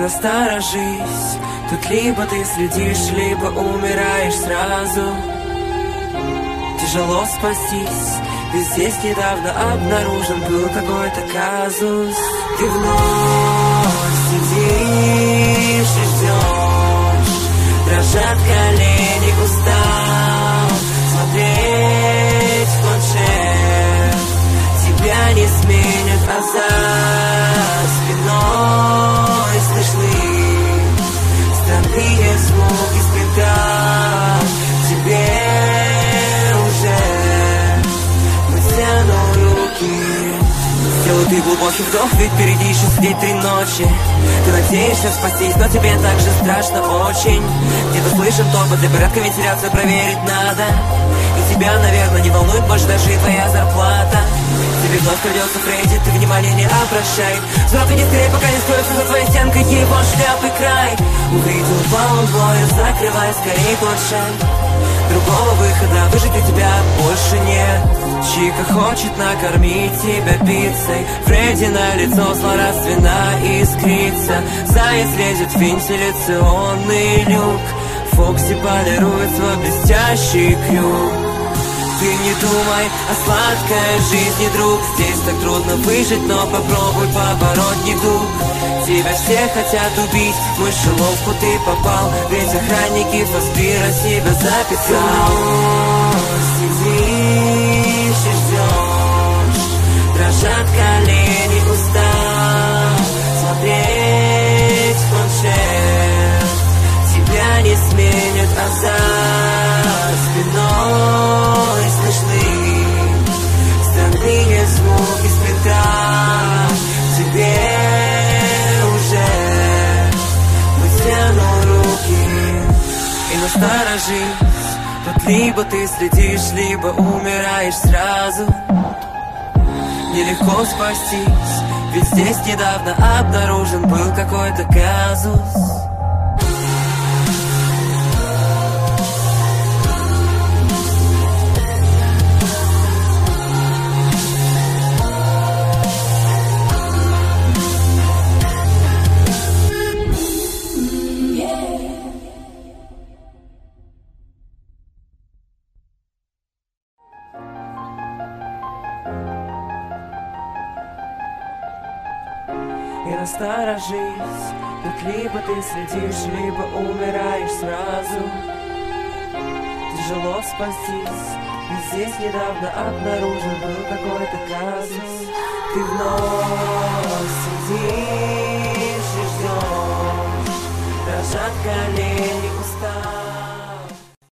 насторожись, тут либо ты следишь, либо умираешь сразу. Тяжело спастись, ведь здесь недавно обнаружен был какой-то казус. Ты вновь сидишь и ждешь, дрожат колени, устал смотреть в планшет. Тебя не сменят, а за спиной слышны странные звуки спинта. Тебе уже вытяну руки. Сделай ты глубокий вдох, ведь впереди еще сидеть 3 ночи. Ты надеешься спастись, но тебе так же страшно очень. Где-то слышен топот, для порядка вентиляцию проверить надо. И тебя, наверное, не волнует больше даже и твоя зарплата. Тебе вновь придется Фредди, ты внимания не обращай. Взрок иди скорее, пока не скроется за твоей стенкой его шляпы край. Увидел полумблоя, закрывай скорее планшет. Другого выхода выжить у тебя больше нет. Чика хочет накормить тебя пиццей. Фредди на лицо злорадственно искрится. Заяц лезет в вентиляционный люк. Фокси полирует свой блестящий крюк. Ты не думай о сладкой жизни, друг. Здесь так трудно выжить, но попробуй побороть недуг. Тебя все хотят убить, в мышеловку ты попал. Ведь охранники Фаспира себя записал. Сидишь и ждешь, дрожат колени, устал смотреть в планшет. Тебя не сменят, а за спиной слышны странные звуки спинта. Тебе уже вытяну руки. И насторожись, тут либо ты следишь, либо умираешь сразу. Нелегко спастись, ведь здесь недавно обнаружен был какой-то казус. И насторожись, тут либо ты следишь, либо умираешь сразу. Тяжело спастись, ведь здесь недавно обнаружен был какой-то казус. Ты вновь сидишь и ждешь, дрожат колени.